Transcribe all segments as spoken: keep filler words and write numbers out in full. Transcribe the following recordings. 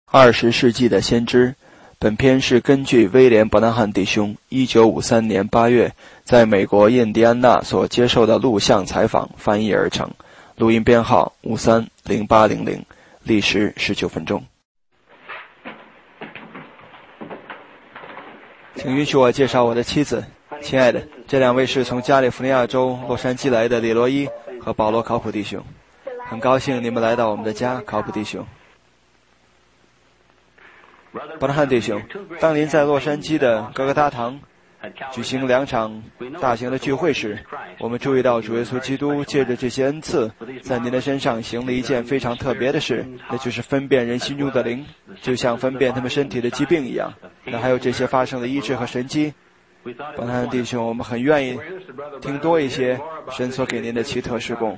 二十世纪的先知。本片是根据威廉·伯南汉弟兄一九五三年八月在美国印第安纳所接受的录像采访翻译而成，录音编号五三零八零零，历时十九分钟。请允许我介绍我的妻子。亲爱的，这两位是从加利福尼亚州洛杉矶来的李罗伊和保罗·考普弟兄，很高兴你们来到我们的家，考普弟兄。伯南汉弟兄，当您在洛杉矶的哥哥大堂举行两场大型的聚会时，我们注意到主耶稣基督借着这些恩赐在您的身上行了一件非常特别的事，那就是分辨人心中的灵，就像分辨他们身体的疾病一样。那还有这些发生的医治和神迹。伯南汉弟兄，我们很愿意听多一些神所给您的奇特事工。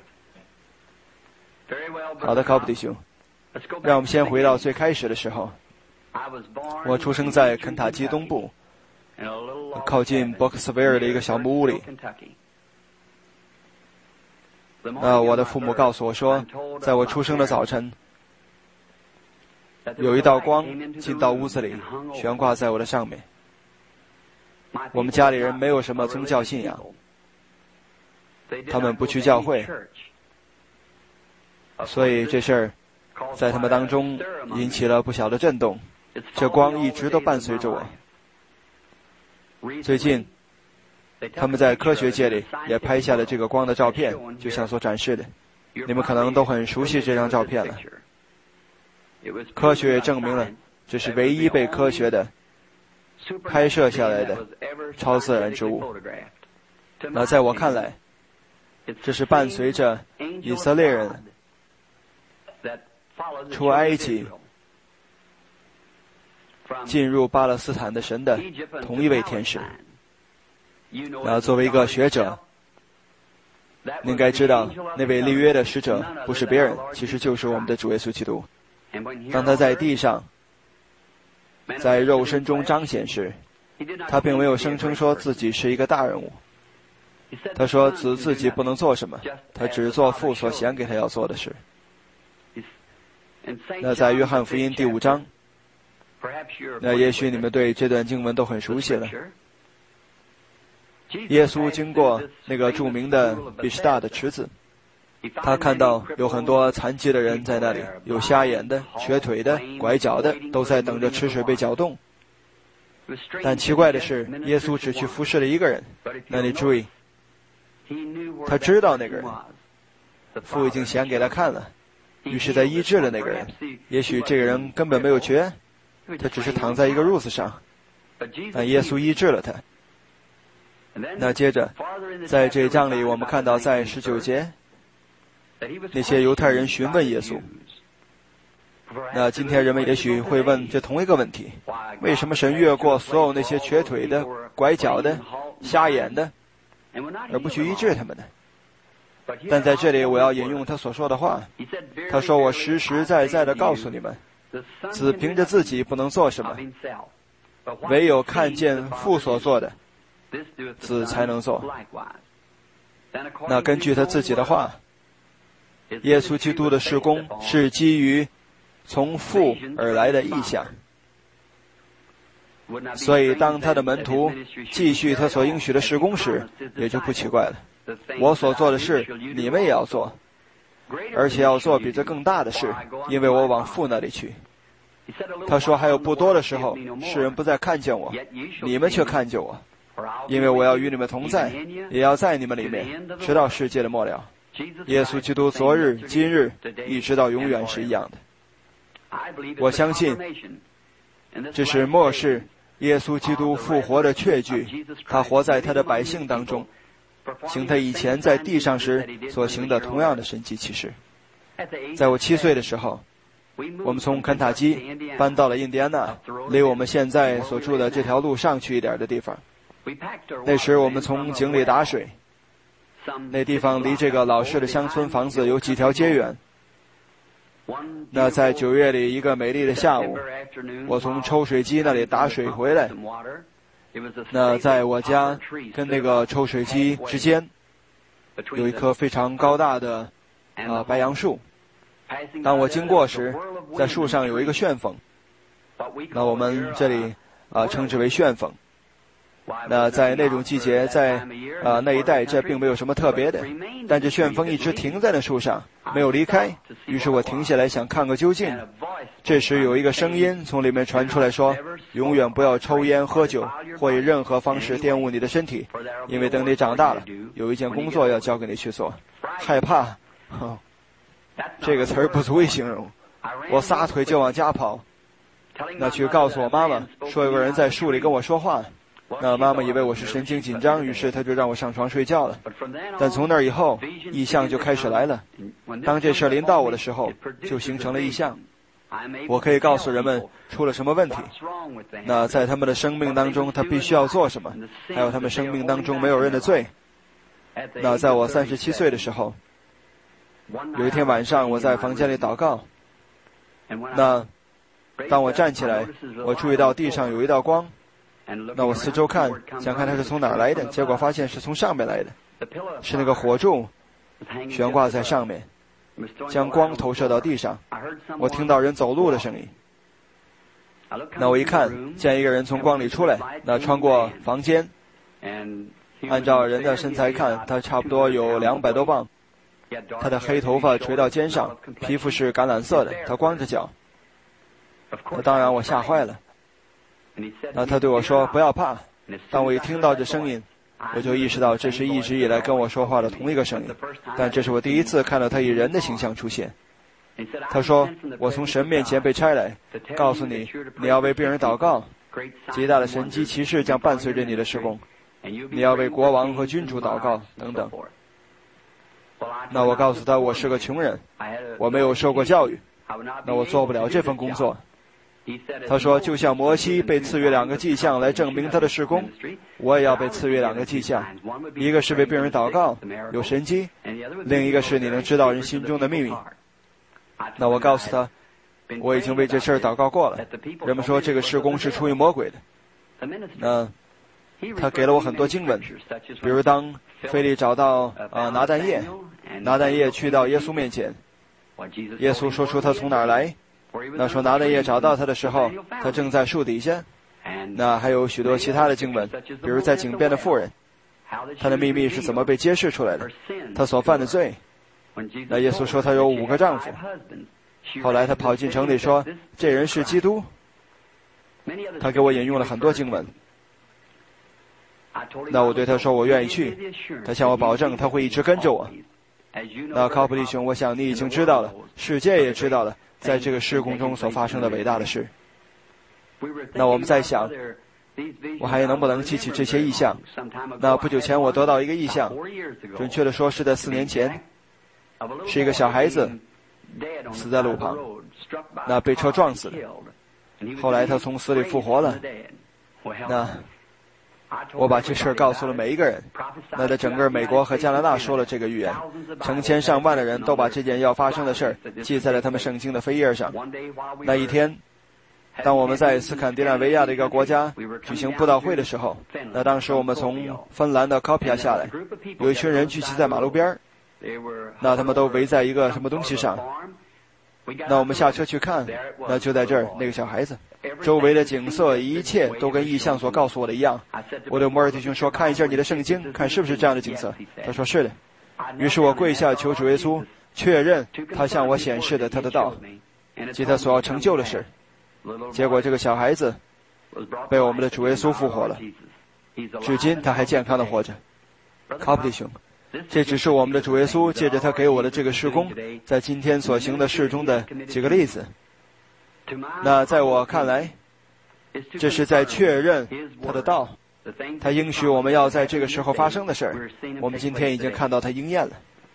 好的，考普弟兄，让我们先回到最开始的时候。我出生在肯塔基东部，靠近伯克斯维尔的一个小木屋里。那我的父母告诉我说，在我出生的早晨，有一道光进到屋子里，悬挂在我的上面。我们家里人没有什么宗教信仰，他们不去教会，所以这事儿在他们当中引起了不小的震动。这光一直都伴随着我。最近他们在科学界里也拍下了这个光的照片，就像所展示的，你们可能都很熟悉这张照片了。科学也证明了这是唯一被科学的拍摄下来的超自然之物。那在我看来，这是伴随着以色列人出埃及进入巴勒斯坦的神的同一位天使。那作为一个学者，你应该知道那位立约的使者不是别人，其实就是我们的主耶稣基督。当他在地上在肉身中彰显时，他并没有声称说自己是一个大人物，他说子自己不能做什么，他只做父所显给他要做的事。那在约翰福音第五章，那也许你们对这段经文都很熟悉了。耶稣经过那个著名的比士大的池子，他看到有很多残疾的人在那里，有瞎眼的、瘸腿的、拐脚的，都在等着池水被搅动。但奇怪的是，耶稣只去服侍了一个人。那你注意，他知道那个人，父已经显给他看了，于是他医治了那个人。也许这个人根本没有瘸，他只是躺在一个褥子上，但耶稣医治了他。那接着在这一章里，我们看到在十九节，那些犹太人询问耶稣。那今天人们也许会问这同一个问题，为什么神越过所有那些瘸腿的、拐脚的、瞎眼的，而不去医治他们呢？但在这里我要引用他所说的话，他说，我实实在在地告诉你们，子凭着自己不能做什么，唯有看见父所做的，子才能做。那根据他自己的话，耶稣基督的事工是基于从父而来的意象，所以当他的门徒继续他所应许的事工时，也就不奇怪了。我所做的事你们也要做，而且要做比这更大的事，因为我往父那里去。他说还有不多的时候，世人不再看见我，你们却看见我，因为我要与你们同在，也要在你们里面，直到世界的末了。耶稣基督昨日今日一直到永远是一样的。我相信这是末世耶稣基督复活的确据，他活在他的百姓当中，行他以前在地上时所行的同样的神迹奇事。在我七岁的时候，我们从肯塔基搬到了印第安纳，离我们现在所住的这条路上去一点的地方。那时我们从井里打水，那地方离这个老式的乡村房子有几条街远。那在九月里一个美丽的下午，我从抽水机那里打水回来，那在我家跟那个抽水机之间有一棵非常高大的啊、呃、白杨树， 当我经过时，在树上有一个旋风，那我们这里啊称之为旋风。那在那种季节，在啊那一带，这并没有什么特别的，但这旋风一直停在那树上，没有离开。于是我停下来想看个究竟。这时有一个声音从里面传出来说：永远不要抽烟喝酒，或以任何方式玷污你的身体，因为等你长大了，有一件工作要交给你去做。害怕，哦，这个词儿不足以形容。我撒腿就往家跑，那去告诉我妈妈，说有个人在树里跟我说话。那妈妈以为我是神经紧张，于是她就让我上床睡觉了。但从那以后，异象就开始来了。当这事临到我的时候，就形成了异象。我可以告诉人们出了什么问题，那在他们的生命当中他必须要做什么，还有他们生命当中没有人的罪。那在我三十七岁的时候，有一天晚上我在房间里祷告，那当我站起来，我注意到地上有一道光，那我四周看，想看它是从哪儿来的，结果发现是从上面来的，是那个火柱悬挂在上面，将光投射到地上。我听到人走路的声音，那我一看，见一个人从光里出来，那穿过房间，按照人的身材看，他差不多有两百多磅，他的黑头发垂到肩上，皮肤是橄榄色的，他光着脚。那当然我吓坏了。那他对我说不要怕。当我一听到这声音，我就意识到这是一直以来跟我说话的同一个声音，但这是我第一次看到他以人的形象出现。他说，我从神面前被差来，告诉你，你要为病人祷告，极大的神迹奇事将伴随着你的事工，你要为国王和君主祷告等等。那我告诉他，我是个穷人，我没有受过教育，那我做不了这份工作。他说，就像摩西被赐予两个迹象来证明他的事工，我也要被赐予两个迹象，一个是为病人祷告有神迹，另一个是你能知道人心中的秘密。那我告诉他，我已经为这事儿祷告过了，人们说这个事工是出于魔鬼的。那他给了我很多经文，比如当腓利找到啊拿但业，拿但业去到耶稣面前，耶稣说出他从哪儿来。那说拿但业找到他的时候，他正在树底下。那还有许多其他的经文，比如在井边的妇人，他的秘密是怎么被揭示出来的，他所犯的罪。那耶稣说他有五个丈夫，后来他跑进城里说这人是基督。他给我引用了很多经文。那我对他说我愿意去，他向我保证他会一直跟着我。那考普利兄，我想你已经知道了，世界也知道了在这个事工中所发生的伟大的事。那我们在想，我还能不能记起这些异象。那不久前我得到一个异象，准确的说是在四年前，是一个小孩子死在路旁，那被车撞死的，后来他从死里复活了。那我把这事儿告诉了每一个人，那在整个美国和加拿大说了这个预言，成千上万的人都把这件要发生的事儿记在了他们圣经的扉页上。那一天，当我们在斯堪的纳维亚的一个国家举行布道会的时候，那当时我们从芬兰的考皮亚下来，有一群人聚集在马路边，那他们都围在一个什么东西上。那我们下车去看，那就在这儿，那个小孩子，周围的景色一切都跟异象所告诉我的一样。我对摩尔弟兄说，看一下你的圣经，看是不是这样的景色。他说是的。于是我跪下求主耶稣确认他向我显示的他的道及他所要成就的事。结果这个小孩子被我们的主耶稣复活了，至今他还健康的活着。考普弟兄，这只是我们的主耶稣借着他给我的这个事工，在今天所行的事中的几个例子。那在我看来，这是在确认他的道，他应许我们要在这个时候发生的事儿，我们今天已经看到他应验了。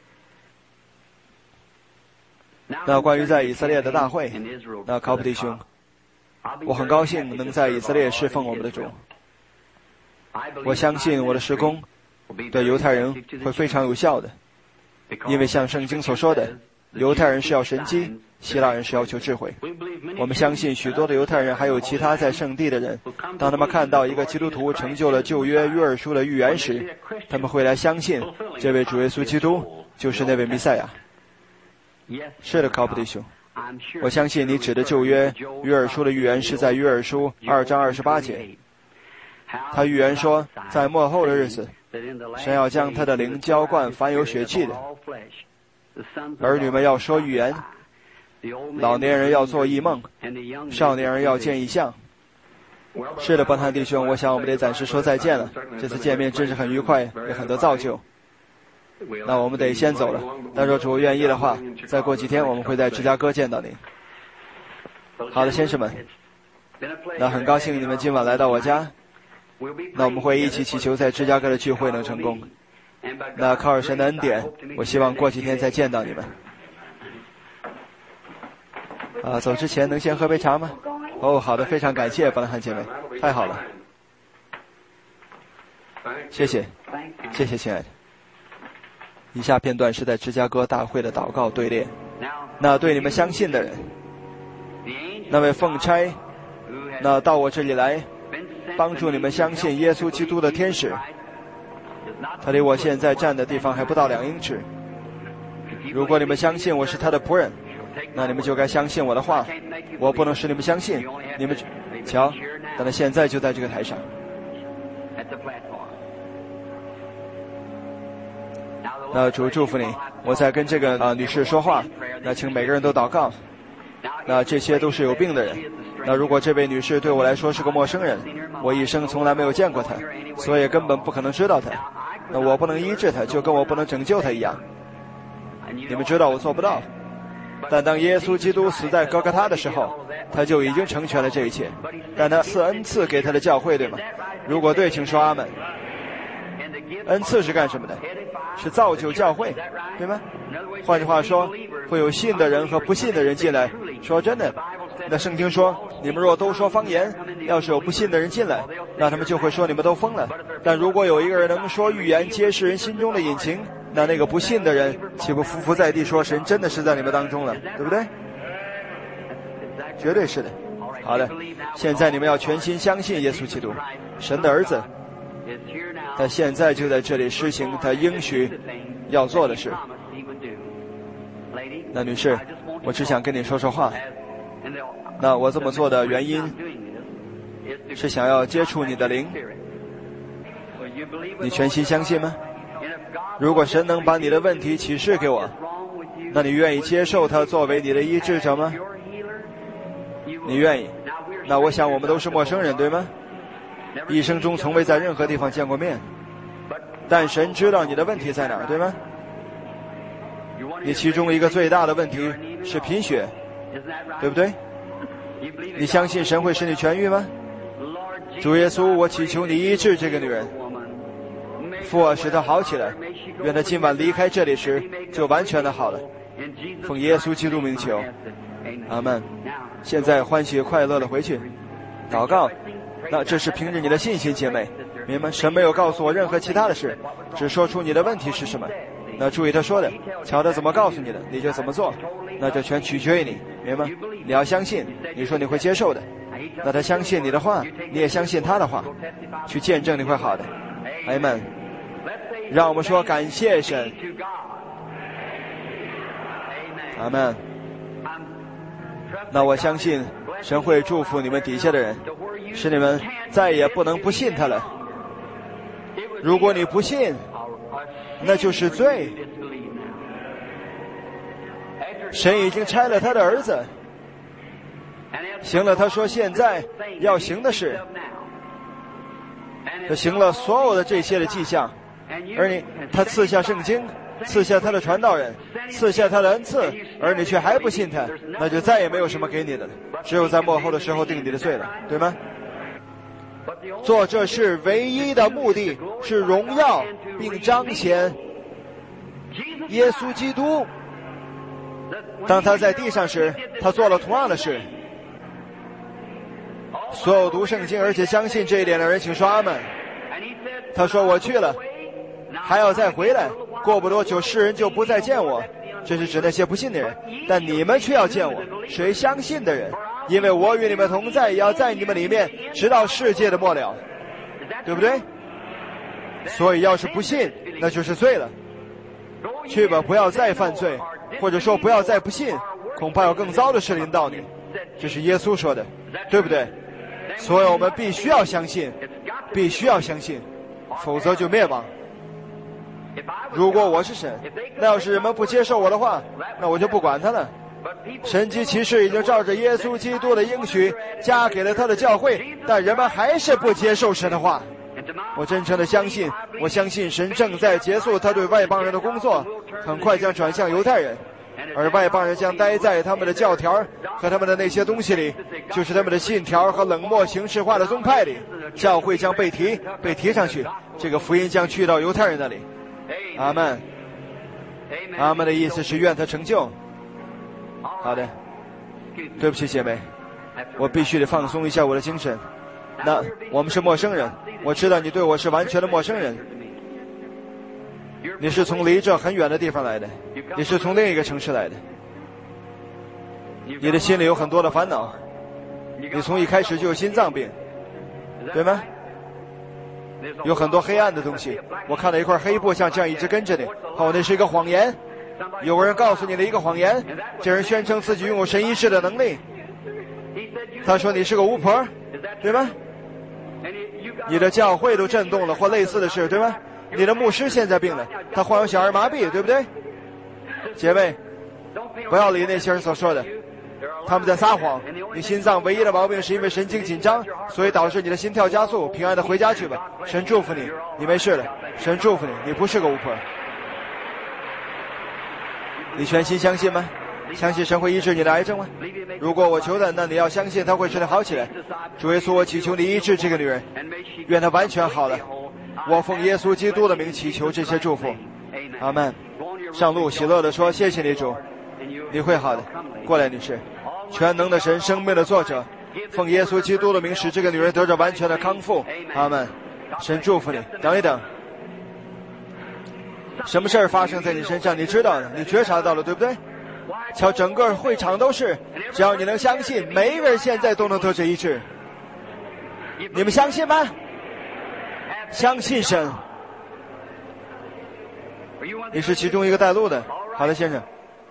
那关于在以色列的大会，那考普弟兄，我很高兴能在以色列侍奉我们的主。我相信我的事工对犹太人会非常有效的，因为像圣经所说的，犹太人是要神迹，希腊人是要求智慧。我们相信许多的犹太人还有其他在圣地的人，当他们看到一个基督徒成就了旧约约珥书的预言时，他们会来相信这位主耶稣基督就是那位弥赛亚。 是的，考普弟兄，我相信你指的旧约约珥书的预言是在约珥书二章二十八节。他预言说，在末后的日子，神要将他的灵浇灌凡有血气的，儿女们要说预言，老年人要做异梦，少年人要见异象。是的，伯翰弟兄，我想我们得暂时说再见了。这次见面真是很愉快，也很得造就。那我们得先走了，但若主愿意的话，再过几天我们会在芝加哥见到您。好的，先生们，那很高兴你们今晚来到我家。那我们会一起祈求在芝加哥的聚会能成功。那靠着神的恩典，我希望过几天再见到你们。啊，走之前能先喝杯茶吗？哦，好的，非常感谢伯兰汉姐妹，太好了，谢谢，谢谢亲爱的。以下片段是在芝加哥大会的祷告队列。那对你们相信的人，那位奉差，那到我这里来帮助你们相信耶稣基督的天使，他离我现在站的地方还不到两英尺。如果你们相信我是他的仆人，那你们就该相信我的话。我不能使你们相信，你们瞧，但他现在就在这个台上。那主祝福你，我在跟这个啊、呃、女士说话。那请每个人都祷告。那这些都是有病的人。那如果这位女士对我来说是个陌生人，我一生从来没有见过她，所以根本不可能知道她。那我不能医治她，就跟我不能拯救她一样。你们知道我做不到。但当耶稣基督死在哥哥他的时候，他就已经成全了这一切。但他赐恩赐给他的教会，对吗？如果对，请说阿们。恩赐是干什么的？是造就教会，对吗？换句话说，会有信的人和不信的人进来。说真的，那圣经说，你们若都说方言，要是有不信的人进来，那他们就会说你们都疯了。但如果有一个人能说预言，揭示人心中的隐情，那那个不信的人岂不匍匐在地说，神真的是在你们当中了，对不对？绝对是的。好的，现在你们要全心相信耶稣基督，神的儿子，他现在就在这里施行他应许要做的事。那女士，我只想跟你说说话。那我这么做的原因是想要接触你的灵。你全心相信吗？如果神能把你的问题启示给我，那你愿意接受他作为你的医治者吗？你愿意？那我想我们都是陌生人，对吗？一生中从未在任何地方见过面，但神知道你的问题在哪儿，对吗？你其中一个最大的问题是贫血，对不对？你相信神会使你痊愈吗？主耶稣，我祈求你医治这个女人，父啊，使她好起来，愿她今晚离开这里时就完全的好了。奉耶稣基督名求，阿们。现在欢喜快乐的回去祷告。那这是凭着你的信心，姐妹，明白？神没有告诉我任何其他的事，只说出你的问题是什么。那注意他说的，瞧他怎么告诉你的，你就怎么做。那这全取决于你，明白？你要相信，你说你会接受的。那他相信你的话，你也相信他的话，去见证你会好的。阿们。让我们说感谢神。阿们。那我相信神会祝福你们底下的人，使你们再也不能不信他了。如果你不信，那就是罪。神已经差了他的儿子，行了他说现在要行的事，他行了所有的这些的迹象，而你他赐下圣经，赐下他的传道人，赐下他的恩赐，而你却还不信他，那就再也没有什么给你的了，只有在末后的时候定你的罪了，对吗？做这事唯一的目的是荣耀并彰显耶稣基督。当他在地上时，他做了同样的事。所有读圣经而且相信这一点的人，请说阿们。他说我去了，还要再回来，过不多久世人就不再见我。这是指那些不信的人，但你们却要见我，谁相信的人，因为我与你们同在，也要在你们里面，直到世界的末了，对不对？所以要是不信，那就是罪了。去吧，不要再犯罪， 或者说不要再不信，恐怕有更糟的事临到你。这是耶稣说的，对不对？所以我们必须要相信，必须要相信，否则就灭亡。如果我是神，那要是人们不接受我的话，那我就不管他了。神迹奇事已经照着耶稣基督的应许加给了他的教会，但人们还是不接受神的话。我真诚的相信，我相信神正在结束他对外邦人的工作，很快将转向犹太人，而外邦人将待在他们的教条和他们的那些东西里，就是他们的信条和冷漠形式化的宗派里。教会将被提被提上去，这个福音将去到犹太人那里。阿们。阿们的意思是愿他成就。好的，对不起姐妹，我必须得放松一下我的精神。那我们是陌生人，我知道你对我是完全的陌生人。你是从离这很远的地方来的，你是从另一个城市来的，你的心里有很多的烦恼，你从一开始就有心脏病，对吗？有很多黑暗的东西，我看到一块黑布像这样一直跟着你。哦，那是一个谎言，有个人告诉你的一个谎言，这人宣称自己拥有神医治的能力，他说你是个巫婆，对吗？你的教会都震动了，或类似的事，对吗？你的牧师现在病了，他患有小儿麻痹，对不对？姐妹，不要理那些人所说的，他们在撒谎。你心脏唯一的毛病是因为神经紧张，所以导致你的心跳加速。平安的回家去吧，神祝福你，你没事了，神祝福你，你不是个巫婆。你全心相信吗？相信神会医治你的癌症吗？如果我求的，那你要相信他会使你好起来。主耶稣，我祈求你医治这个女人，愿她完全好了。我奉耶稣基督的名祈求这些祝福。阿们。上路喜乐地说，谢谢你主，你会好的。过来女士，全能的神，生命的作者，奉耶稣基督的名使这个女人得着完全的康复。阿们。神祝福你。等一等，什么事儿发生在你身上你知道的，你觉察到了，对不对？瞧，整个会场都是，只要你能相信，每一个人现在都能得着医治。你们相信吗？相信神。你是其中一个带路的。好的，先生。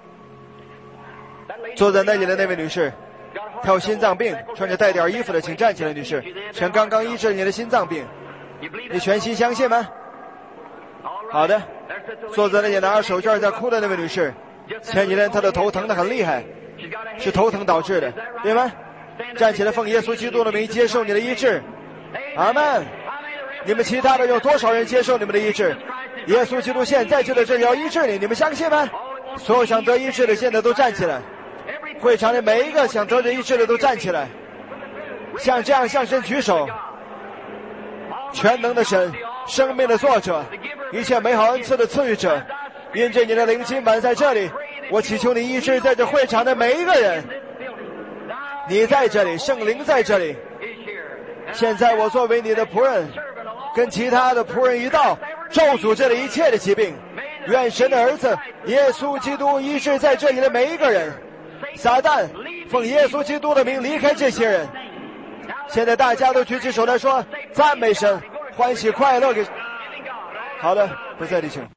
坐在那里的那位女士，她有心脏病，穿着带点衣服的，请站起来，女士。神刚刚医治你的心脏病，你全心相信吗？好的。坐在那里拿着手绢在哭的那位女士，前几天她的头疼得很厉害，是头疼导致的，对吗？站起来，奉耶稣基督的名接受你的医治。阿们。你们其他的有多少人接受你们的医治？耶稣基督现在就在这里要医治你，你们相信吗？所有想得医治的现在都站起来，会场里每一个想得着医治的都站起来，像这样向神举手。全能的神，生命的作者，一切美好恩赐的赐予者，因着你的灵今晚在这里，我祈求你医治在这会场的每一个人。你在这里，圣灵在这里。现在我作为你的仆人，跟其他的仆人一道，咒诅这里一切的疾病。愿神的儿子耶稣基督医治在这里的每一个人。撒旦，奉耶稣基督的名离开这些人。现在大家都举起手来说赞美神，欢喜快乐给。好的，不在地请。